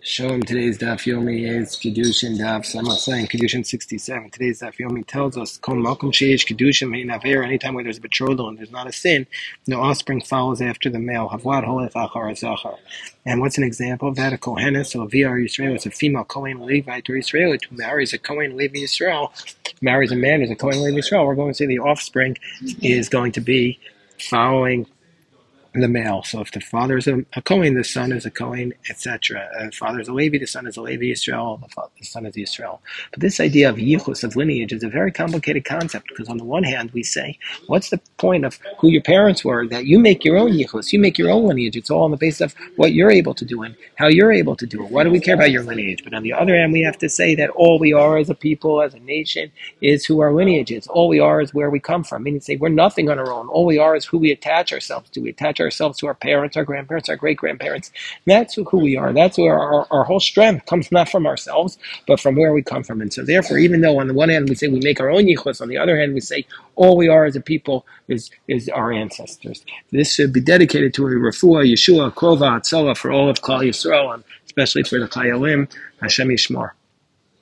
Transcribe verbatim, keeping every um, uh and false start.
Shalom. Today's daf yomi is Kedushin daf. So I'm not saying Kedushin sixty-seven. Today's daf yomi tells us Kol Malkum Sheish Kedushin Mein Aver. Anytime where there's a betrothal and there's not a sin, the offspring follows after the male. Havlad Holef Achar Zachar. And what's an example of that? A Kohenes, so a V R Yisrael, it's a female Kohen Levite or Israel who marries a Kohen Levi Yisrael, marries a man who's a Kohen Levi Yisrael. We're going to say the offspring is going to be following the male. So if the father is a, a Kohen, the son is a Kohen, et cetera. If the father is a Levi, the son is a Levi Yisrael, the, father, the son is Yisrael. But this idea of yichus, of lineage, is a very complicated concept because on the one hand we say, what's the point of who your parents were? That you make your own yichus, you make your own lineage. It's all on the basis of what you're able to do and how you're able to do it. Why do we care about your lineage? But on the other hand, we have to say that all we are as a people, as a nation, is who our lineage is. All we are is where we come from. Meaning, say we're nothing on our own. All we are is who we attach ourselves to. We attach ourselves to our parents, our grandparents, our great-grandparents. That's who we are. That's where our, our whole strength comes, not from ourselves, but from where we come from. And so therefore, even though on the one hand we say we make our own yichus, on the other hand we say all we are as a people is, is our ancestors. This should be dedicated to a refuah, Yeshua, Krova, Atzalah, for all of Klal Yisrael, and especially for the Chayalim. Hashem Yishmor.